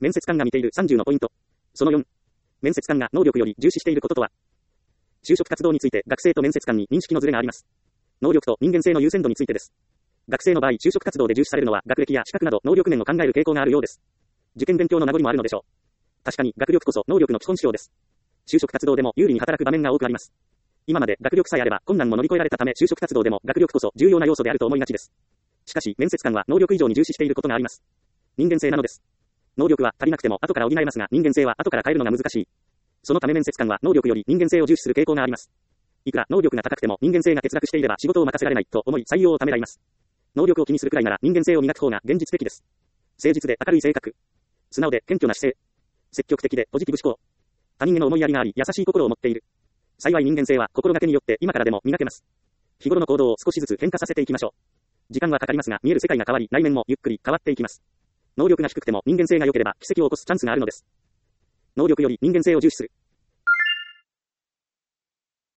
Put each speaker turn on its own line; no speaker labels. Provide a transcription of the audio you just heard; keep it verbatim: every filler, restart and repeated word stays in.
面接官が見ているさんじゅうのポイント。そのよん。面接官が能力より重視していることとは。就職活動について学生と面接官に認識のズレがあります。能力と人間性の優先度についてです。学生の場合、就職活動で重視されるのは学歴や資格など能力面を考える傾向があるようです。受験勉強の名残もあるのでしょう。確かに学力こそ能力の基本指標です。就職活動でも有利に働く場面が多くあります。今まで学力さえあれば困難も乗り越えられたため就職活動でも学力こそ重要な要素であると思いがちです。しかし面接官は能力以上に重視していることがあります。人間性なのです。能力は足りなくても後から補えますが人間性は後から変えるのが難しい。そのため面接官は能力より人間性を重視する傾向があります。いくら能力が高くても人間性が欠落していれば仕事を任せられないと思い採用をためらいます。能力を気にするくらいなら人間性を磨く方が現実的です。誠実で明るい性格。素直で謙虚な姿勢。積極的でポジティブ思考。他人への思いやりがあり優しい心を持っている。幸い人間性は心がけによって今からでも磨けます。日頃の行動を少しずつ変化させていきましょう。時間はかかりますが見える世界が変わり内面もゆっくり変わっていきます。能力が低くても人間性が良ければ奇跡を起こすチャンスがあるのです。能力より人間性を重視する。